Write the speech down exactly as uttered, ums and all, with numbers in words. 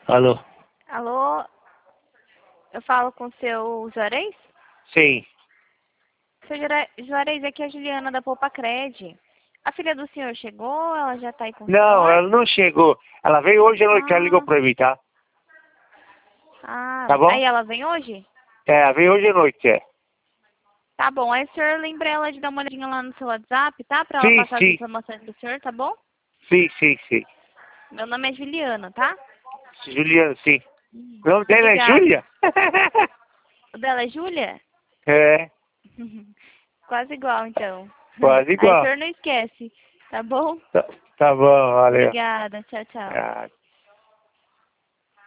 Alô? Alô? Eu falo com o seu Juarez? Sim. Seu Jura- Juarez, aqui é a Juliana da Poupa Cred. A filha do senhor chegou? Ela já tá aí com o Não, senhor? ela não chegou. Ela veio hoje à noite, ela ligou Ah, pra mim, tá? ah. Tá bom? Aí ela vem hoje? É, ela veio hoje à noite, é. Tá bom. Aí o senhor lembra ela de dar uma olhadinha lá no seu WhatsApp, tá? Pra ela Sim, passar as sim. informações pro senhor, tá bom? Sim, sim, sim. Meu nome é Juliana, tá? Juliana, sim. O nome dela é Obrigada. Júlia? O dela é Júlia? É, Quase igual, então. quase Aí o igual. senhor não esquece, tá bom? Tá, tá bom, valeu. Obrigada. Tchau, tchau. Ah,